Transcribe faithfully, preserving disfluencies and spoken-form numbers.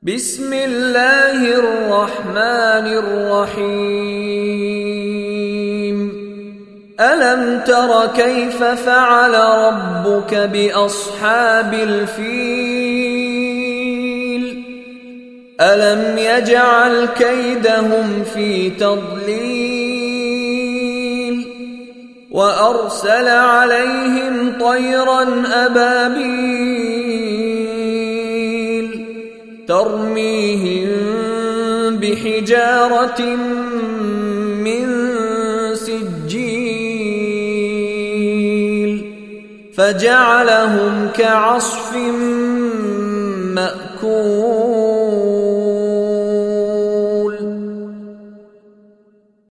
بسم الله الرحمن الرحيم ألم تر كيف فعل ربك بأصحاب الفيل ألم يجعل كيدهم في تضليل وأرسل عليهم طيرا أبابيل ترميهم بحجارة من سجيل فجعلهم كعصف